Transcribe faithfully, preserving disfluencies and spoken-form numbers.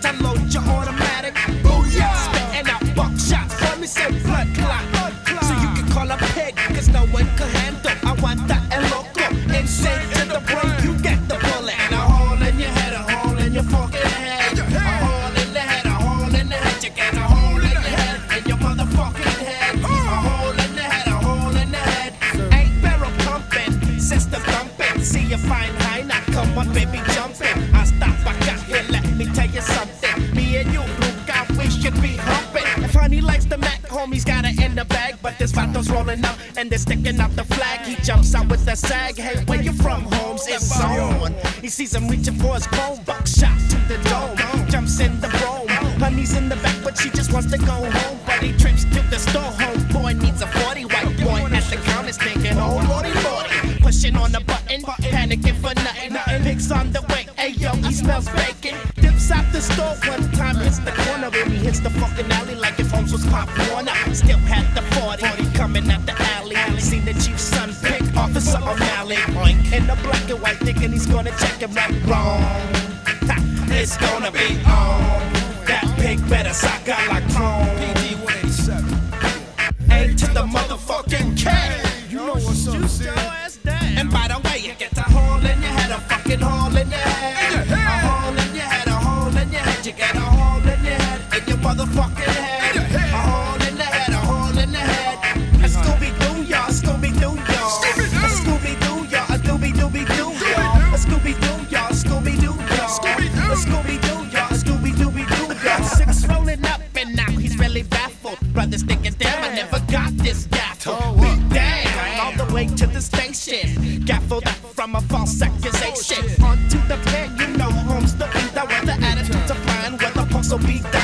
to load your automatic. Booyah! Spitting out buckshots. Let me say blood clot. So you can call a pig, cause no one can handle. I want that and loco. Insane to the brain, you get the bullet. And a hole in your head, a hole in your fucking head. A hole in the head, a hole in the head. You get a hole in the head, in your motherfucking head. A hole in the head, a hole in the head. Ain't barrel pumping, system thumping. See you fine high, now come on baby jumping. I stop, I got here, let me tell you something. Me and you, Luca, we should be humping. If honey likes the Mac, homie's got it in the bag. But this vato's rolling up and they're sticking out the flag. He jumps out with a sag. Hey, where you from, Holmes? It's on. He sees him reaching for his phone. Buckshot to the dome. Jumps in the brome. Honey's in the back, but she just wants to go home. But he trips to the store. Homeboy needs a forty. White boy at the counter's thinking, oh lordy lordy. Pushing on the button, panicking for nothing. Picks on the way. Hey yo, he smells bacon. Dips out the store one time, hits the corner. When he hits the fucking alley like if Holmes was Pop Warner. Still had the forty coming out the alley. Seen the chief's son pick Officer O'Malley. In the black and white, thinking he's gonna check him right. Wrong. Ha, it's gonna be on. That pig better sock out like chrome. P D one eighty-seven. A to the motherfucking K. You know what's up, Sid? And by the way, you get a hole in your head, a fucking hole in your head. A hole in your head, a hole in your head. You get a hole in your head, in your motherfucking head. A hole in the head, a hole in the head. A Scooby-Doo, y'all, Scooby-Doo, y'all. A Scooby-Doo, y'all, a Dooby-Dooby-Doo, y'all. A Scooby-Doo, y'all, Scooby-Doo, y'all. A Scooby-Doo, y'all, a Scooby-Dooby-Doo, y'all. Six rolling up and now he's really baffled. Brothers thinking, damn, I never got this gaffled. Beat down all the way to the station. Gaffled up from a false accusation. Onto the pen, you know Holmes the beat. That was the attitude to find where the punks will be down.